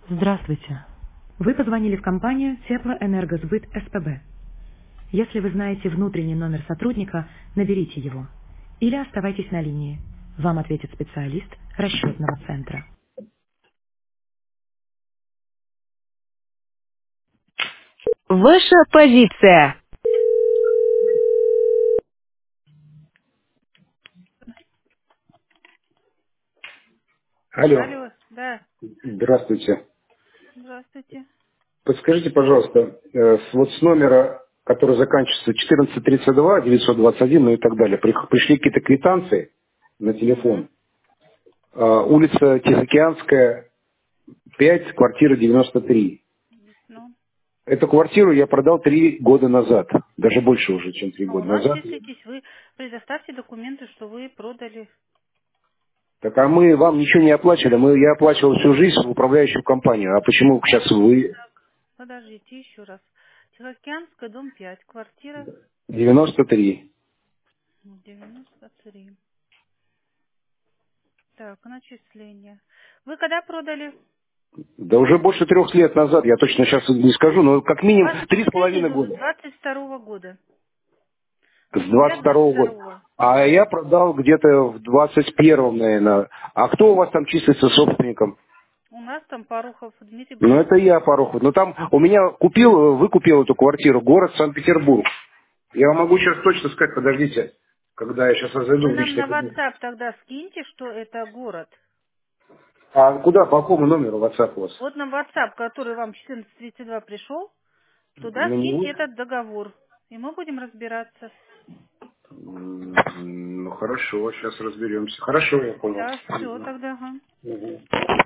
Здравствуйте. Вы позвонили в компанию Теплоэнергосбыт СПБ. Если вы знаете внутренний номер сотрудника, наберите его. Или оставайтесь на линии. Вам ответит специалист расчетного центра. Ваша позиция. Алло, Алло, да, здравствуйте. здравствуйте. Подскажите, пожалуйста, с номера, который заканчивается 1432, 921, ну и так далее, пришли какие-то квитанции на Угу. телефон. Улица Тихоокеанская, 5, квартира 93. Ну, Эту квартиру я продал 3 года назад, даже больше уже, чем 3 ну, у года нас назад. числитесь, вы предоставьте документы, что вы продали. Так а мы вам ничего не оплачивали, я оплачивал всю жизнь в управляющую компанию. А почему сейчас вы Подождите еще раз. Тихоокеанская, дом 5, квартира 93? 93. Так, начисление. Вы когда продали? Да уже больше 3 лет назад, я точно сейчас не скажу, но как У минимум вас три с половиной последний с года. 22 года. С Октября 22 года. 22. А Да. я продал где-то в 21-м, наверное. А кто у вас там числится собственником? У нас там Парухов Дмитрий Ну, это Борисович. я, Порохов. Но там у меня выкупил эту квартиру, город Санкт-Петербург. Я вам могу сейчас точно сказать, подождите, когда я сейчас зайду Вы в нам личный на кабинет. WhatsApp тогда скиньте, что это город. А куда, по какому номеру WhatsApp у вас? Вот на WhatsApp, который вам 1432 пришел, туда На него? скиньте этот договор. И мы будем разбираться. Ну, хорошо, сейчас разберемся. Хорошо, я понял. Да, все тогда. Ага. Мгм.